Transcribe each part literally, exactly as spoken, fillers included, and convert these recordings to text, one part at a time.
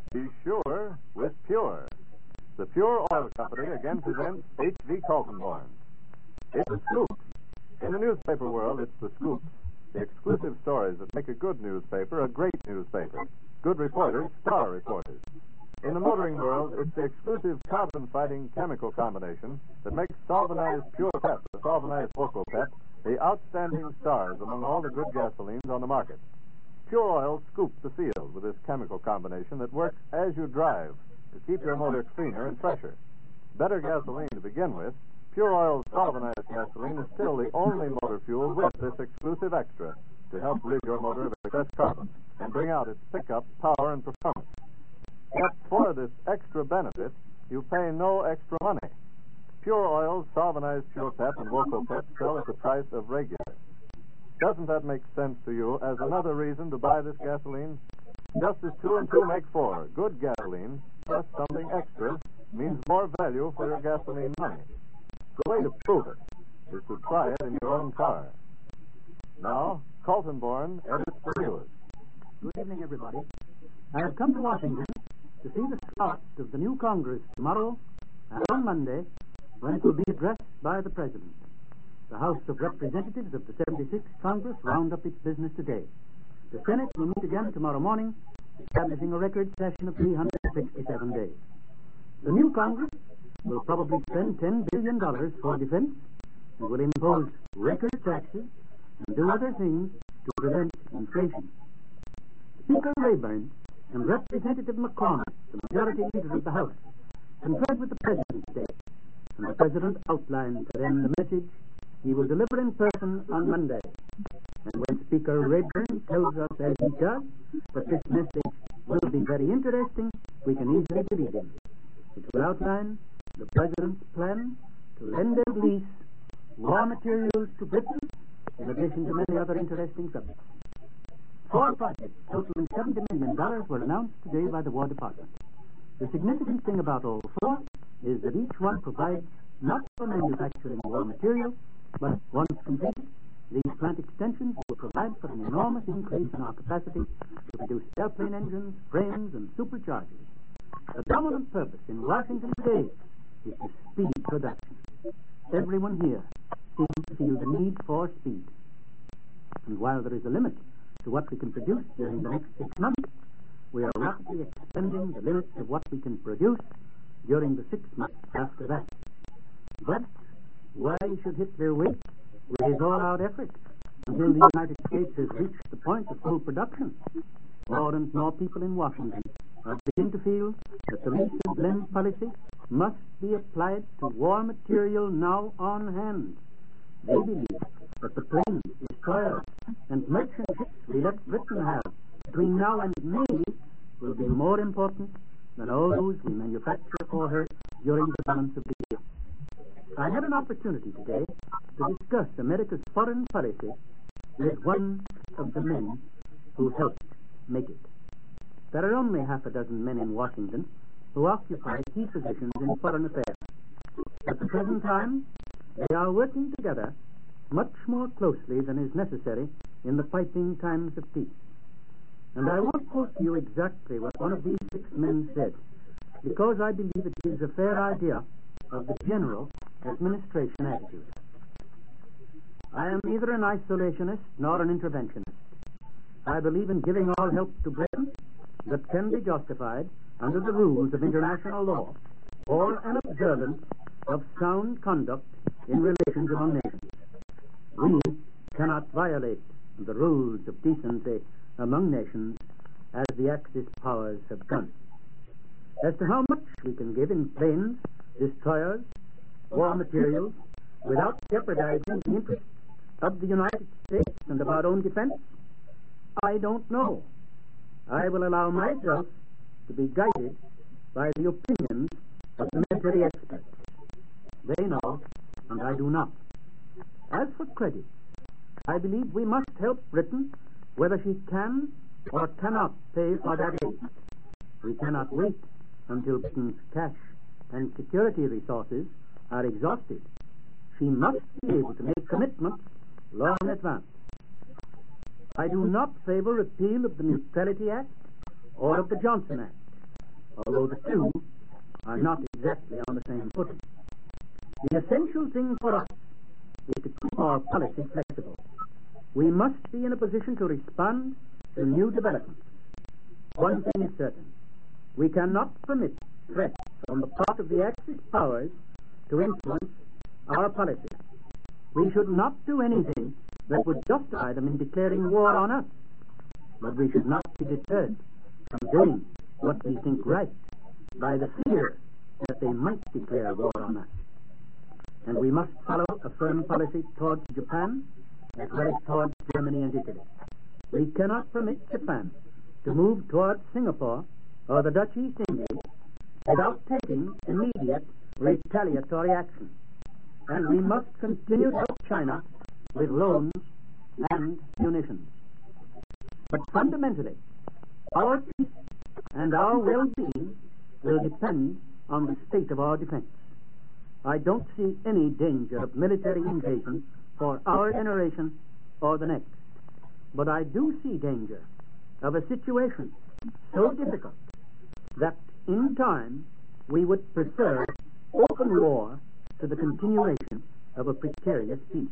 Be sure with Pure. The Pure Oil Company again presents H V Kaltenborn. It's a scoop. In the newspaper world, it's the scoop. The exclusive stories that make a good newspaper a great newspaper. Good reporters, star reporters. In the motoring world, it's the exclusive carbon-fighting chemical combination that makes Solvanized Pure Pep, the Solvanized Vocal Pep, the outstanding stars among all the good gasolines on the market. Pure Oil scoops the field with this chemical combination that works as you drive to keep your motor cleaner and fresher. Better gasoline to begin with, Pure Oil's Solvanized gasoline is still the only motor fuel with this exclusive extra to help rid your motor of excess carbon and bring out its pickup, power, and performance. Yet for this extra benefit, you pay no extra money. Pure Oil's Solvanized Pure Pep and Vocal Pep sell at the price of regular. Doesn't that make sense to you as another reason to buy this gasoline? Just as two and two make four, good gasoline plus something extra means more value for your gasoline money. The way to prove it is to try it in your own car. Now, Kaltenborn edits the news. Good evening, everybody. I have come to Washington to see the start of the new Congress tomorrow and on Monday, when it will be addressed by the President. The House of Representatives of the seventy-sixth Congress wound up its business today. The Senate will meet again tomorrow morning, establishing a record session of three hundred sixty-seven days. The new Congress will probably spend ten billion dollars for defense and will impose record taxes and do other things to prevent inflation. Speaker Rayburn and Representative McCormick, the majority leader of the House, conferred with the President today, and the President outlined to them the message he will deliver in person on Monday. And when Speaker Rayburn tells us, as he does, that this message will be very interesting, we can easily believe him. It will outline the President's plan to lend and lease war materials to Britain, in addition to many other interesting subjects. Four projects totaling seventy million dollars were announced today by the War Department. The significant thing about all four is that each one provides not for manufacturing war material, but once completed, these plant extensions will provide for an enormous increase in our capacity to produce airplane engines, frames, and superchargers. The dominant purpose in Washington today is to speed production. Everyone here seems to feel the need for speed. And while there is a limit to what we can produce during the next six months, we are rapidly expanding the limits of what we can produce during the six months after that. But why should Hitler wait with his all-out efforts until the United States has reached the point of full production? More and more people in Washington are beginning to feel that the lease and blend policy must be applied to war material now on hand. They believe that the planes, destroyers, and merchant ships we let Britain have between now and May will be more important than all those we manufacture for her during the balance of the year. I had an opportunity today to discuss America's foreign policy with one of the men who helped make it. There are only half a dozen men in Washington who occupy key positions in foreign affairs. At the present time, they are working together much more closely than is necessary in the fighting times of peace. And I won't quote to you exactly what one of these six men said, because I believe it gives a fair idea of the general administration attitude. I am neither an isolationist nor an interventionist. I believe in giving all help to Britain that can be justified under the rules of international law or an observance of sound conduct in relations among nations. We cannot violate the rules of decency among nations as the Axis powers have done. As to how much we can give in planes, destroyers, war materials, without jeopardizing the interests of the United States and of our own defense, I don't know. I will allow myself to be guided by the opinions of the military experts. They know, and I do not. As for credit, I believe we must help Britain whether she can or cannot pay for that aid. We cannot wait until Britain's cash and security resources are exhausted. She must be able to make commitments long in advance. I do not favor repeal of the Neutrality Act or of the Johnson Act. although the two are not exactly on the same footing. The essential thing for us is to keep our policy flexible. We must be in a position to respond to new developments. One thing is certain. We cannot permit threats on the part of the Axis powers to influence our policy. We should not do anything that would justify them in declaring war on us. But we should not be deterred from doing what we think right by the fear that they might declare war on us. And we must follow a firm policy towards Japan as well as towards Germany and Italy. We cannot permit Japan to move towards Singapore or the Dutch East Indies without taking immediate retaliatory action. And we must continue to help China with loans and munitions. But fundamentally, our peace and our well-being will depend on the state of our defense. I don't see any danger of military invasion for our generation or the next. But I do see danger of a situation so difficult that in time we would prefer open war to the continuation of a precarious peace.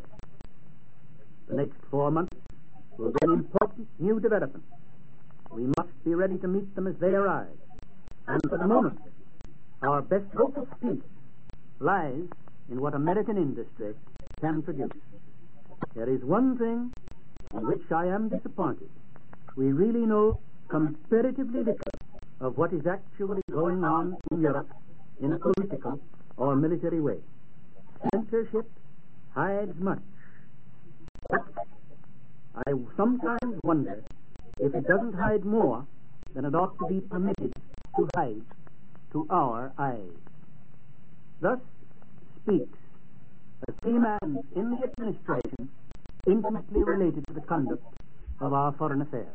The next four months will bring important new developments. We must be ready to meet them as they arise. And for the moment, our best hope of peace lies in what American industry can produce. There is one thing in which I am disappointed. We really know comparatively little of what is actually going on in Europe in a political or military way. Censorship hides much. But I sometimes wonder if it doesn't hide more than it ought to be permitted to hide to our eyes. Thus speaks a key man in the administration intimately related to the conduct of our foreign affairs.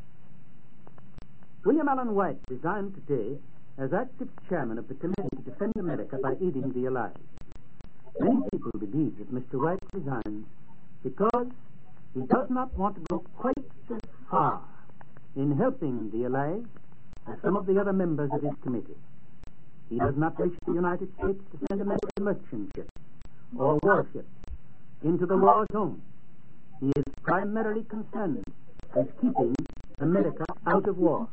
William Allen White resigned today as active chairman of the Committee to Defend America by Aiding the Allies. Many people believe that Mister White resigns because he does not want to go quite so far in helping the Allies as some of the other members of his committee. He does not wish the United States to send American merchant ships or warships into the war zone. He is primarily concerned with keeping America out of war.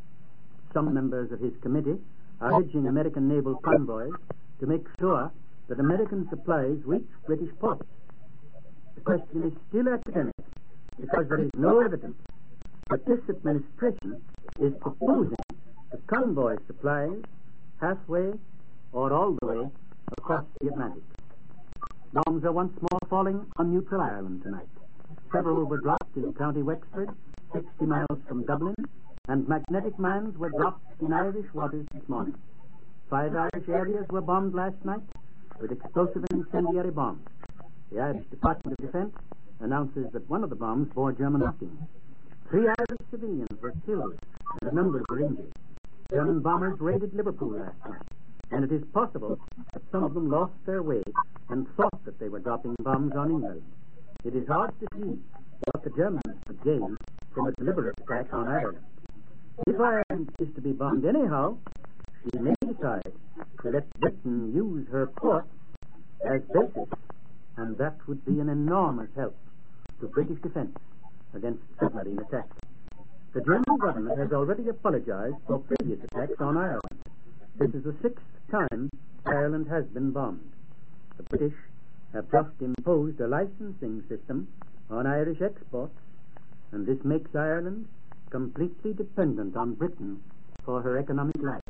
Some members of his committee are urging American naval convoys to make sure that American supplies reach British ports. The question is still academic because there is no evidence that this administration is proposing to convoy supplies halfway or all the way across the Atlantic. Bombs are once more falling on neutral Ireland tonight. Several were dropped in County Wexford, sixty miles from Dublin, and magnetic mines were dropped in Irish waters this morning. Five Irish areas were bombed last night with explosive and incendiary bombs. The Irish Department of Defense announces that one of the bombs bore German markings. Three Irish civilians were killed and a number were injured. German bombers raided Liverpool last night, and it is possible that some of them lost their way and thought that they were dropping bombs on England. It is hard to see what the Germans would gain from a deliberate attack on Ireland. If Ireland is to be bombed anyhow, she may decide to let Britain use her ports as bases, and that would be an enormous help to British defense against submarine attacks. The German government has already apologized for previous attacks on Ireland. This is the sixth time Ireland has been bombed. The British have just imposed a licensing system on Irish exports, and this makes Ireland completely dependent on Britain for her economic life.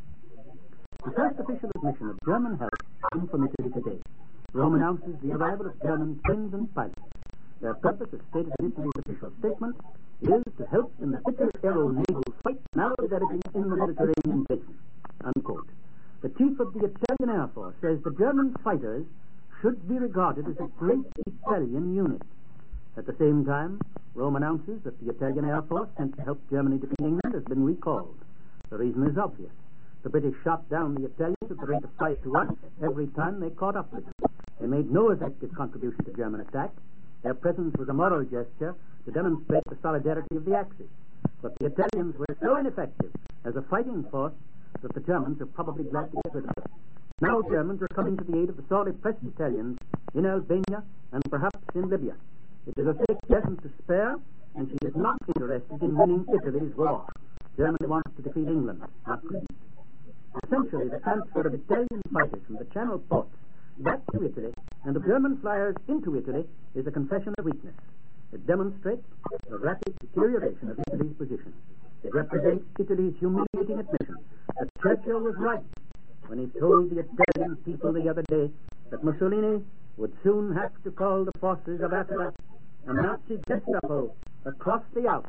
The first official admission of German help came from Italy today. Rome announces the arrival of German planes and pilots. Their purpose, as stated in Italy's official statement, is to help in the bitter aero-naval fight now developing in the Mediterranean basin. Unquote. The chief of the Italian Air Force says the German fighters should be regarded as a great Italian unit. At the same time, Rome announces that the Italian Air Force sent to help Germany defeat England has been recalled. The reason is obvious. The British shot down the Italians at the rate of five to one every time they caught up with them. They made no effective contribution to German attack. Their presence was a moral gesture to demonstrate the solidarity of the Axis. But the Italians were so ineffective as a fighting force that the Germans are probably glad to get rid of it. Now Germans are coming to the aid of the sorely pressed Italians in Albania and perhaps in Libya. It is a fate destined to spare, and she is not interested in winning Italy's war. Germany wants to defeat England, not Greece. Essentially, the transfer of Italian fighters from the Channel ports back to Italy and of German flyers into Italy is a confession of weakness. It demonstrates the rapid deterioration of Italy's position. It represents Italy's humiliating admission that Churchill was right when he told the Italian people the other day that Mussolini would soon have to call the forces of Attila and Nazi Gestapo across the Alps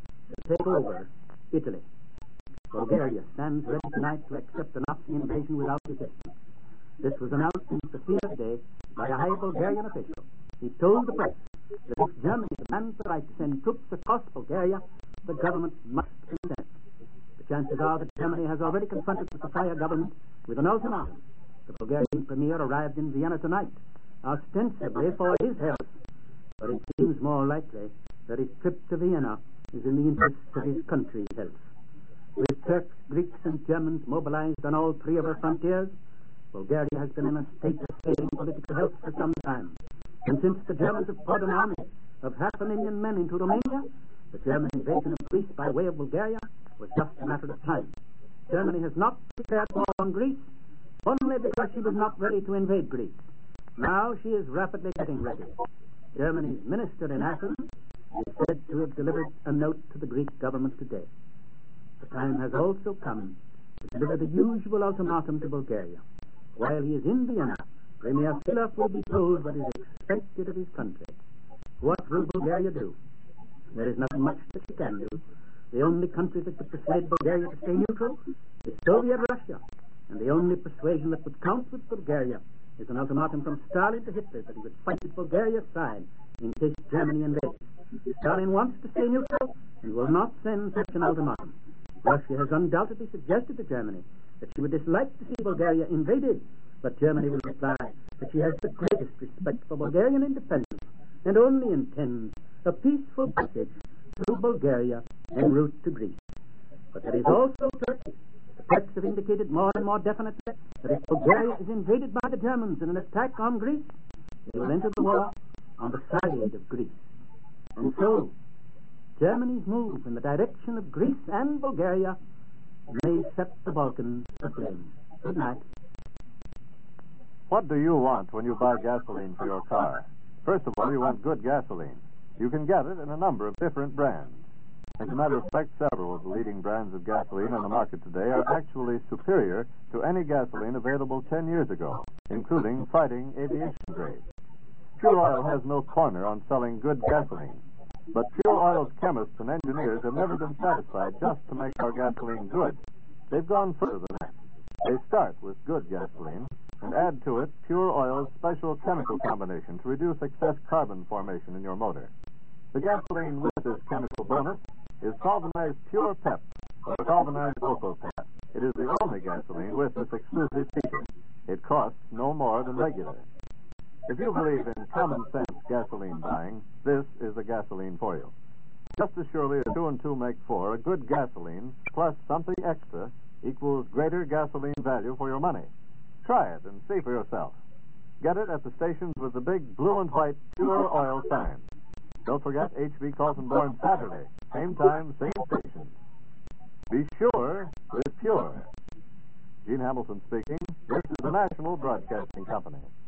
to take over Italy. Bulgaria stands ready tonight to accept the Nazi invasion without resistance. This was announced in Sofia today by a high Bulgarian official. He told the press that if Germany demands the right to send troops across Bulgaria, the government must consent. The chances are that Germany has already confronted the Sofia government with an ultimatum. The Bulgarian premier arrived in Vienna tonight, ostensibly for his health, but it seems more likely that his trip to Vienna is in the interests of his country's health. With Turks, Greeks, and Germans mobilized on all three of her frontiers, Bulgaria has been in a state of failing political health for some time. And since the Germans have poured an army of half a million men into Romania, the German invasion of Greece by way of Bulgaria was just a matter of time. Germany has not declared war on Greece only because she was not ready to invade Greece. Now she is rapidly getting ready. Germany's minister in Athens is said to have delivered a note to the Greek government today. The time has also come to deliver the usual ultimatum to Bulgaria. While he is in Vienna, Premier Filip will be told what is expected of his country. What will Bulgaria do? There is not much that she can do. The only country that could persuade Bulgaria to stay neutral is Soviet Russia, and the only persuasion that would count with Bulgaria is an ultimatum from Stalin to Hitler that he would fight at Bulgaria's side in case Germany invades. Stalin wants to stay neutral and will not send such an ultimatum. Russia has undoubtedly suggested to Germany that she would dislike to see Bulgaria invaded, but Germany will reply that she has the greatest respect for Bulgarian independence and only intends a peaceful passage through Bulgaria en route to Greece. But there is also Turkey. The Turks have indicated more and more definitely that if Bulgaria is invaded by the Germans in an attack on Greece, they will enter the war on the side of Greece. And so, Germany's move in the direction of Greece and Bulgaria may set the Balkans aflame. Good night. What do you want when you buy gasoline for your car? First of all, you want good gasoline. You can get it in a number of different brands. As a matter of fact, several of the leading brands of gasoline on the market today are actually superior to any gasoline available ten years ago, including fighting aviation grade. Pure Oil has no corner on selling good gasoline, but Pure Oil's chemists and engineers have never been satisfied just to make our gasoline good. They've gone further than that. They start with good gasoline and add to it Pure Oil's special chemical combination to reduce excess carbon formation in your motor. The gasoline with this chemical bonus is Solvanized Pure Pep, or Solvanized Loco Pep. It is the only gasoline with this exclusive feature. It costs no more than regular. If you believe in common sense gasoline buying, this is the gasoline for you. Just as surely as two and two make four, a good gasoline plus something extra equals greater gasoline value for your money. Try it and see for yourself. Get it at the stations with the big blue and white Pure Oil sign. Don't forget H V Kaltenborn Saturday. Same time, same station. Be sure it's pure. Gene Hamilton speaking. This is the National Broadcasting Company.